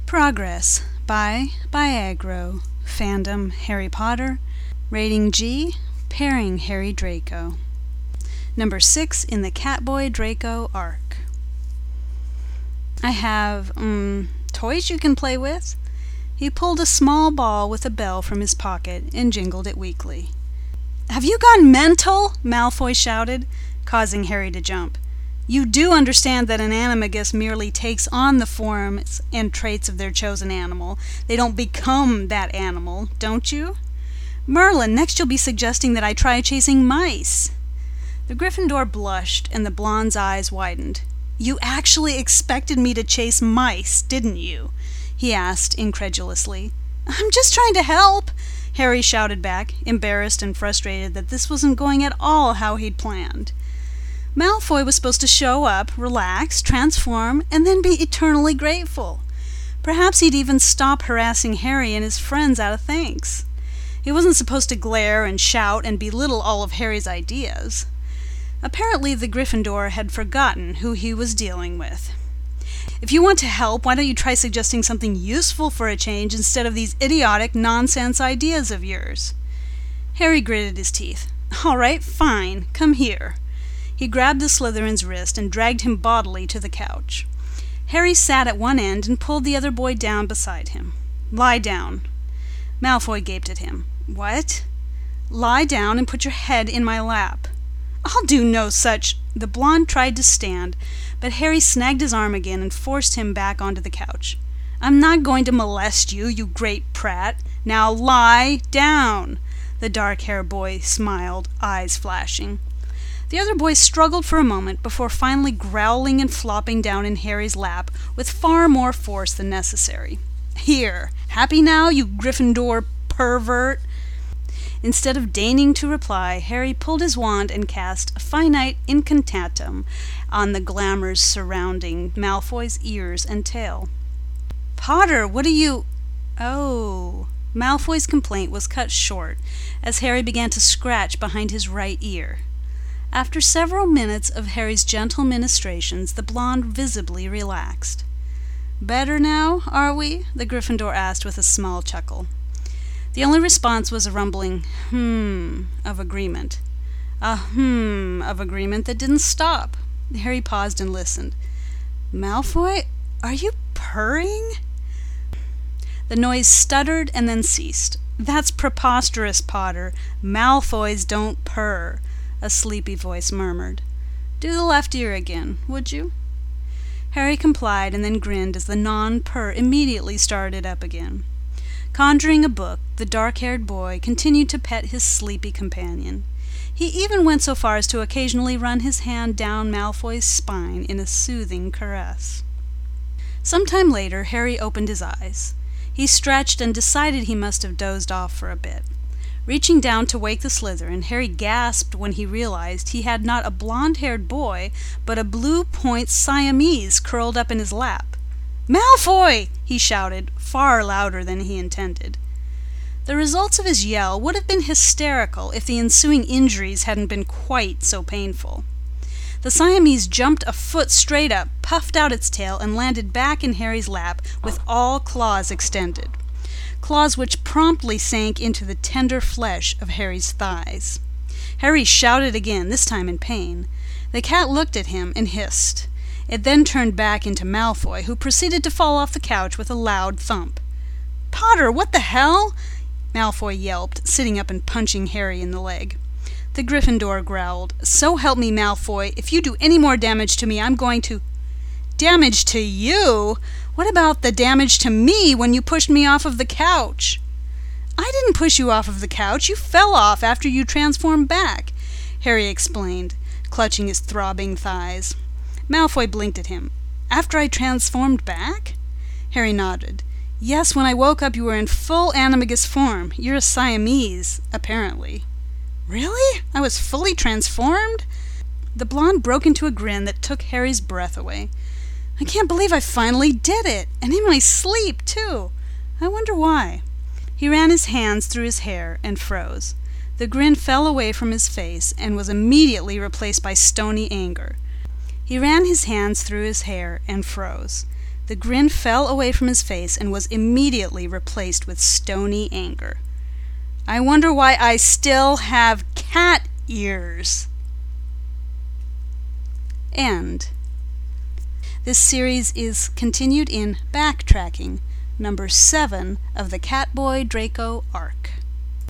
Progress by Biagro. Fandom Harry Potter. Rating G. Pairing Harry Draco. Number 6 in the Catboy Draco arc. I have, toys you can play with. He pulled a small ball with a bell from his pocket and jingled it weakly. "Have you gone mental?" Malfoy shouted, causing Harry to jump. "You do understand that an animagus merely takes on the forms and traits of their chosen animal. They don't become that animal, don't you? Merlin, next you'll be suggesting that I try chasing mice." The Gryffindor blushed and the blonde's eyes widened. "You actually expected me to chase mice, didn't you?" he asked incredulously. "I'm just trying to help," Harry shouted back, embarrassed and frustrated that this wasn't going at all how he'd planned. Malfoy was supposed to show up, relax, transform, and then be eternally grateful. Perhaps he'd even stop harassing Harry and his friends out of thanks. He wasn't supposed to glare and shout and belittle all of Harry's ideas. Apparently the Gryffindor had forgotten who he was dealing with. "If you want to help, why don't you try suggesting something useful for a change instead of these idiotic nonsense ideas of yours?" Harry gritted his teeth. "All right, fine, come here." He grabbed the Slytherin's wrist and dragged him bodily to the couch. Harry sat at one end and pulled the other boy down beside him. "Lie down." Malfoy gaped at him. "What?" "Lie down and put your head in my lap." "I'll do no such—" The blonde tried to stand, but Harry snagged his arm again and forced him back onto the couch. "I'm not going to molest you, you great prat. Now lie down." The dark-haired boy smiled, eyes flashing. The other boy struggled for a moment before finally growling and flopping down in Harry's lap with far more force than necessary. "Here, happy now, you Gryffindor pervert?" Instead of deigning to reply, Harry pulled his wand and cast a finite incantatem on the glamours surrounding Malfoy's ears and tail. "Potter, what are you—" "Oh." Malfoy's complaint was cut short as Harry began to scratch behind his right ear. After several minutes of Harry's gentle ministrations, the blonde visibly relaxed. "Better now, are we?" the Gryffindor asked with a small chuckle. The only response was a rumbling of agreement. A of agreement that didn't stop. Harry paused and listened. "Malfoy, are you purring?" The noise stuttered and then ceased. "That's preposterous, Potter. Malfoys don't purr," a sleepy voice murmured. "Do the left ear again, would you?" Harry complied and then grinned as the non-purr immediately started up again. Conjuring a book, the dark-haired boy continued to pet his sleepy companion. He even went so far as to occasionally run his hand down Malfoy's spine in a soothing caress. Some time later, Harry opened his eyes. He stretched and decided he must have dozed off for a bit. Reaching down to wake the Slytherin, Harry gasped when he realized he had not a blonde-haired boy, but a blue-point Siamese curled up in his lap. "Malfoy!" he shouted, far louder than he intended. The results of his yell would have been hysterical if the ensuing injuries hadn't been quite so painful. The Siamese jumped a foot straight up, puffed out its tail, and landed back in Harry's lap with all claws extended. Claws which promptly sank into the tender flesh of Harry's thighs. Harry shouted again, this time in pain. The cat looked at him and hissed. It then turned back into Malfoy, who proceeded to fall off the couch with a loud thump. "Potter, what the hell?" Malfoy yelped, sitting up and punching Harry in the leg. The Gryffindor growled, "So help me, Malfoy, if you do any more damage to me, I'm going to—" "Damage to you? What about the damage to me when you pushed me off of the couch?" "I didn't push you off of the couch. You fell off after you transformed back," Harry explained, clutching his throbbing thighs. Malfoy blinked at him. "After I transformed back?" Harry nodded. "Yes, when I woke up you were in full animagus form. You're a Siamese, apparently." "Really? I was fully transformed?" The blonde broke into a grin that took Harry's breath away. "I can't believe I finally did it, and in my sleep, too. I wonder why." He ran his hands through his hair and froze. The grin fell away from his face and was immediately replaced by stony anger. He ran his hands through his hair and froze. The grin fell away from his face and was immediately replaced with stony anger. "I wonder why I still have cat ears." End. This series is continued in Backtracking, number 7 of the Catboy Draco arc.